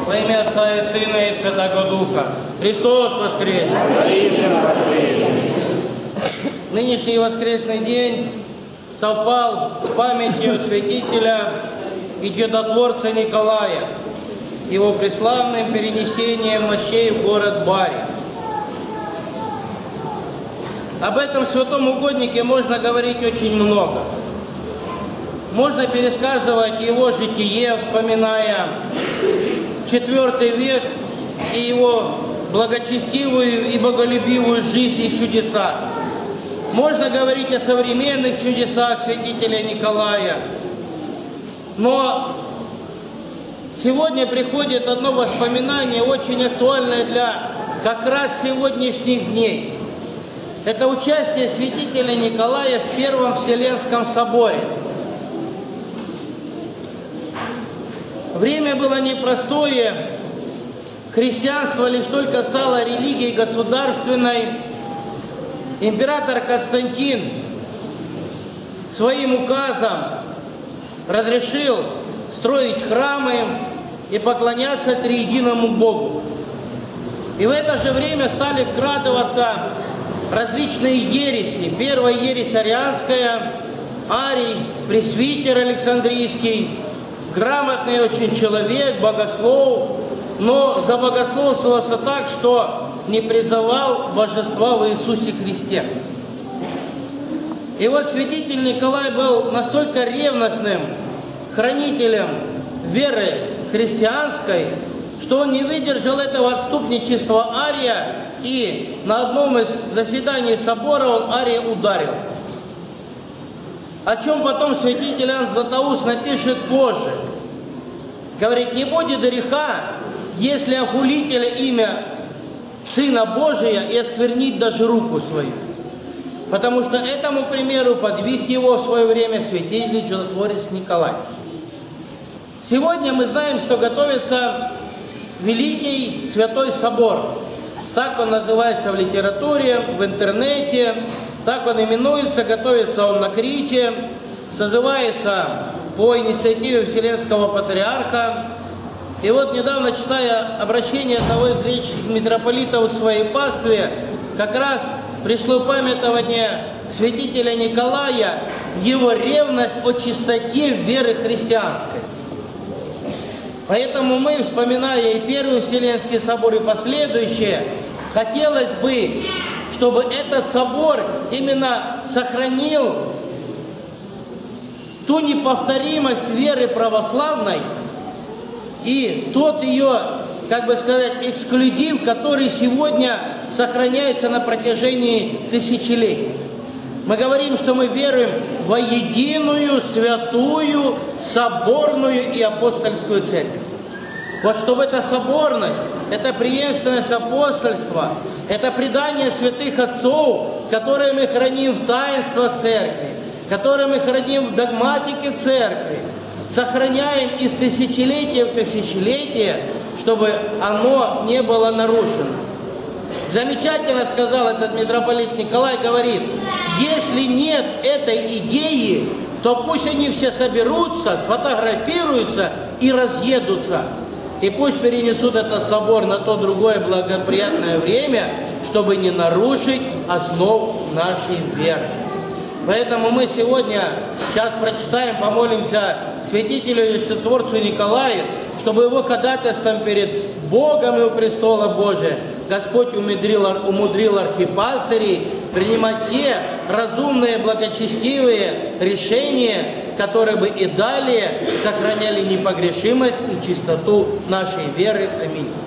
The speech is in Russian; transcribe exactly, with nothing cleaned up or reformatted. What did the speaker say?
Во имя Отца и Сына и Святого Духа. Христос воскресе! Нынешний воскресный день совпал с памятью святителя и чудотворца Николая, его преславным перенесением мощей в город Бари. Об этом святом угоднике можно говорить очень много. Можно пересказывать его житие, вспоминая четвёртый век и его благочестивую и боголюбивую жизнь и чудеса. Можно говорить о современных чудесах святителя Николая. Но сегодня приходит одно воспоминание, очень актуальное для как раз сегодняшних дней. Это участие святителя Николая в Первом Вселенском соборе. Время было непростое. Христианство лишь только стало религией государственной. Император Константин своим указом разрешил строить храмы и поклоняться триединому Богу. И в это же время стали вкрадываться различные ереси. Первая ересь арианская, Арий, пресвитер Александрийский, грамотный очень человек, богослов, но забогословствовался так, что не призывал божества в Иисусе Христе. И вот святитель Николай был настолько ревностным хранителем веры христианской, что он не выдержал этого отступничества Ария, и на одном из заседаний собора он Ария ударил. О чем потом святитель Иоанн Златоуст напишет позже. Говорит, не будет греха, если охулителя имя Сына Божия и осквернить даже руку свою. Потому что этому примеру подвиг его в свое время святитель чудотворец Николай. Сегодня мы знаем, что готовится Великий Святой Собор. Так он называется в литературе, в интернете, так он именуется, готовится он на Крите, созывается по инициативе Вселенского Патриарха. И вот недавно, читая обращение одного из греческих митрополитов в своей пастве, как раз пришло памятование святителя Николая, его ревность о чистоте веры христианской. Поэтому мы, вспоминая и Первый Вселенский собор, и последующие, хотелось бы, чтобы этот собор именно сохранил ту неповторимость веры православной и тот ее, как бы сказать, эксклюзив, который сегодня сохраняется на протяжении тысячелетий. Мы говорим, что мы веруем во единую, святую, соборную и апостольскую церковь. Вот чтобы эта соборность, эта преемственность апостольства, это предание святых отцов, которые мы храним в таинствах церкви, которые мы храним в догматике церкви, сохраняем из тысячелетия в тысячелетие, чтобы оно не было нарушено. Замечательно сказал этот митрополит Николай, говорит, если нет этой идеи, то пусть они все соберутся, сфотографируются и разъедутся. И пусть перенесут этот собор на то другое благоприятное время, чтобы не нарушить основ нашей веры. Поэтому мы сегодня, сейчас прочитаем, помолимся святителю и чудотворцу Николаю, чтобы его ходатайством перед Богом и у престола Божия Господь умудрил, умудрил архипастырей принимать те разумные, благочестивые решения, которые бы и далее сохраняли непогрешимость и чистоту нашей веры. Аминь.